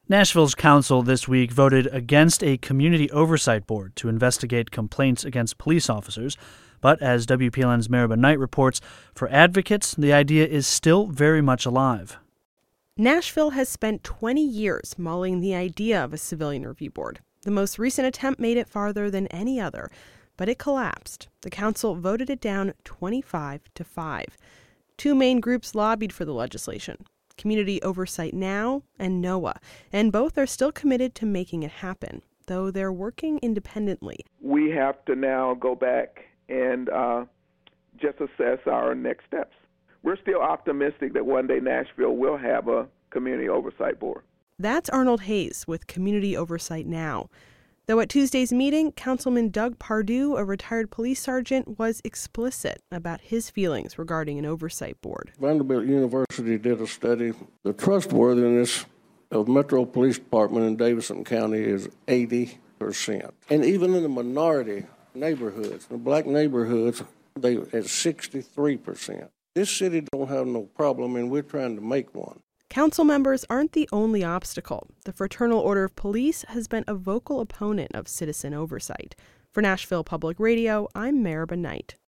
Nashville's council this week voted against a community oversight board to investigate complaints against police officers. But as WPLN's Maribel Knight reports, for advocates, the idea is still very much alive. Nashville has spent 20 years mulling the idea of a civilian review board. The most recent attempt made it farther than any other, but it collapsed. The council voted it down 25-5. Two main groups lobbied for the legislation: Community Oversight Now and NOAA, and both are still committed to making it happen, though they're working independently. We have to now go back and just assess our next steps. We're still optimistic that one day Nashville will have a community oversight board. That's Arnold Hayes with Community Oversight Now. Though at Tuesday's meeting, Councilman Doug Pardue, a retired police sergeant, was explicit about his feelings regarding an oversight board. Vanderbilt University did a study. The trustworthiness of Metro Police Department in Davidson County is 80%. And even in the minority neighborhoods, the black neighborhoods, they at 63%. This city don't have no problem, and we're trying to make one. Council members aren't the only obstacle. The Fraternal Order of Police has been a vocal opponent of citizen oversight. For Nashville Public Radio, I'm Maribel Knight.